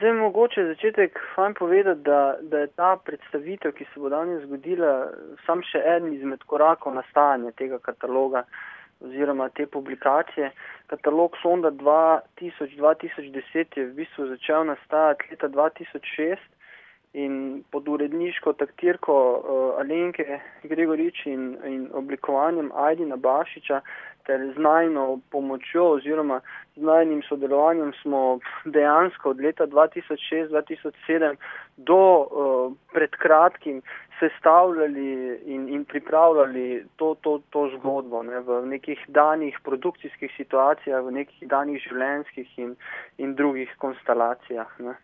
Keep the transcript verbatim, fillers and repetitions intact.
zdaj mogoče začetek fajn povedati, da, da je ta predstavitev, ki se bo danes zgodila, sam še eden izmed korakov nastajanja tega kataloga oziroma te publikacije. Katalog Sonda dva tisoč do dva tisoč deset je v bistvu začel nastajati leta dva tisoč šest in pod uredniško taktirko uh, Alenke Gregorič in, in oblikovanjem Ajdina Bašiča ter z najino pomočjo oziroma z najinim sodelovanjem smo dejansko od leta dva tisoč šest do dva tisoč sedem do uh, pred kratkim sestavljali in, in pripravljali to, to, to zgodbo, ne, v nekih danih produkcijskih situacijah, v nekih danih življenjskih in, in drugih konstelacijah. Ne.